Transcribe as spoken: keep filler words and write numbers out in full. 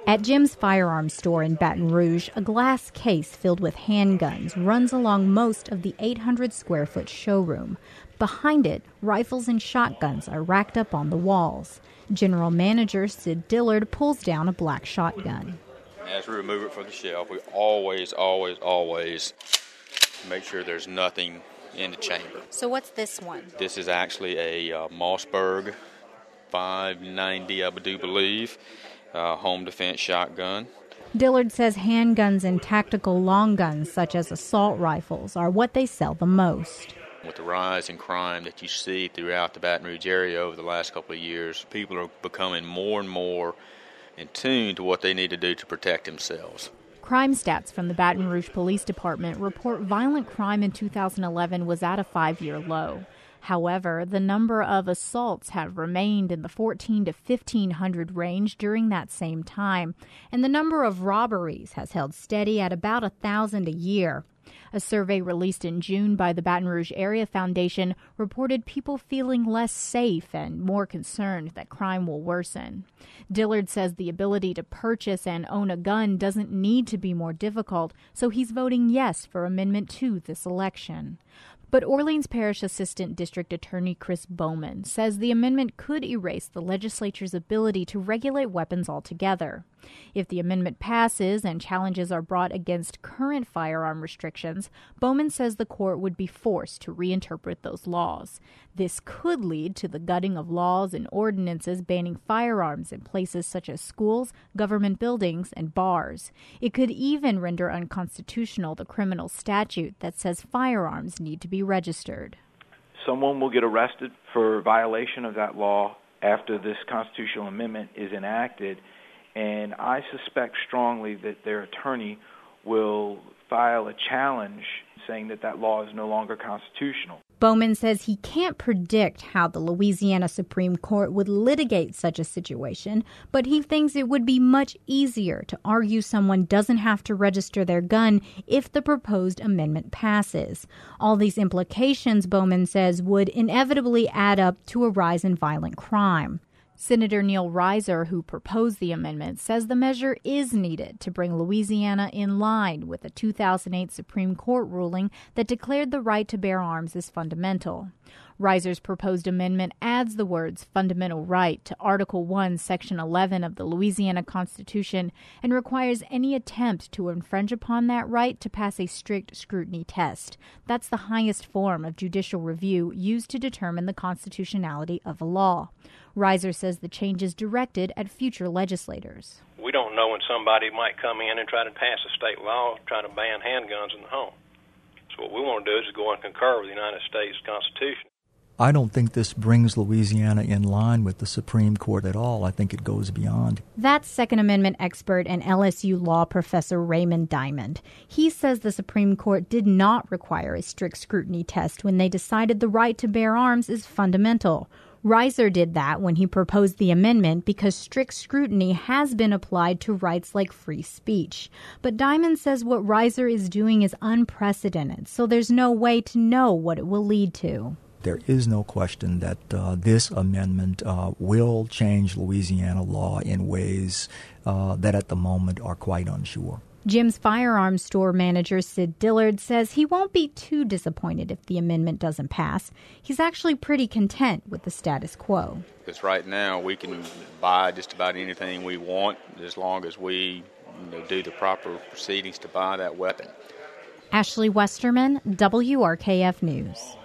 At Jim's firearms store in Baton Rouge, a glass case filled with handguns runs along most of the eight hundred square foot showroom. Behind it, rifles and shotguns are racked up on the walls. General Manager Sid Dillard pulls down a black shotgun. As we remove it from the shelf, we always, always, always make sure there's nothing in the chamber. So what's this one? This is actually a uh, Mossberg five ninety, I do believe. Uh, home defense shotgun. Dillard says handguns and tactical long guns, such as assault rifles, are what they sell the most. With the rise in crime that you see throughout the Baton Rouge area over the last couple of years, people are becoming more and more in tune to what they need to do to protect themselves. Crime stats from the Baton Rouge Police Department report violent crime in two thousand eleven was at a five-year low. However, the number of assaults have remained in the fourteen to fifteen hundred range during that same time, and the number of robberies has held steady at about one thousand a year. A survey released in June by the Baton Rouge Area Foundation reported people feeling less safe and more concerned that crime will worsen. Dillard says the ability to purchase and own a gun doesn't need to be more difficult, so he's voting yes for Amendment two this election. But Orleans Parish Assistant District Attorney Chris Bowman says the amendment could erase the legislature's ability to regulate weapons altogether. If the amendment passes and challenges are brought against current firearm restrictions, Bowman says the court would be forced to reinterpret those laws. This could lead to the gutting of laws and ordinances banning firearms in places such as schools, government buildings, and bars. It could even render unconstitutional the criminal statute that says firearms need to be registered. Someone will get arrested for violation of that law after this constitutional amendment is enacted, and I suspect strongly that their attorney will file a challenge saying that that law is no longer constitutional. Bowman says he can't predict how the Louisiana Supreme Court would litigate such a situation, but he thinks it would be much easier to argue someone doesn't have to register their gun if the proposed amendment passes. All these implications, Bowman says, would inevitably add up to a rise in violent crime. Senator Neil Reiser, who proposed the amendment, says the measure is needed to bring Louisiana in line with a two thousand eight Supreme Court ruling that declared the right to bear arms as fundamental. Reiser's proposed amendment adds the words fundamental right to Article one, Section eleven of the Louisiana Constitution and requires any attempt to infringe upon that right to pass a strict scrutiny test. That's the highest form of judicial review used to determine the constitutionality of a law. Reiser says the change is directed at future legislators. We don't know when somebody might come in and try to pass a state law trying to ban handguns in the home. So what we want to do is go and concur with the United States Constitution. I don't think this brings Louisiana in line with the Supreme Court at all. I think it goes beyond. That's Second Amendment expert and L S U law professor Raymond Diamond. He says the Supreme Court did not require a strict scrutiny test when they decided the right to bear arms is fundamental. Reiser did that when he proposed the amendment because strict scrutiny has been applied to rights like free speech. But Diamond says what Reiser is doing is unprecedented, so there's no way to know what it will lead to. There is no question that uh, this amendment uh, will change Louisiana law in ways uh, that at the moment are quite unsure. Jim's firearms store manager, Sid Dillard, says he won't be too disappointed if the amendment doesn't pass. He's actually pretty content with the status quo. Because right now we can buy just about anything we want as long as we you know, do the proper proceedings to buy that weapon. Ashley Westerman, W R K F News.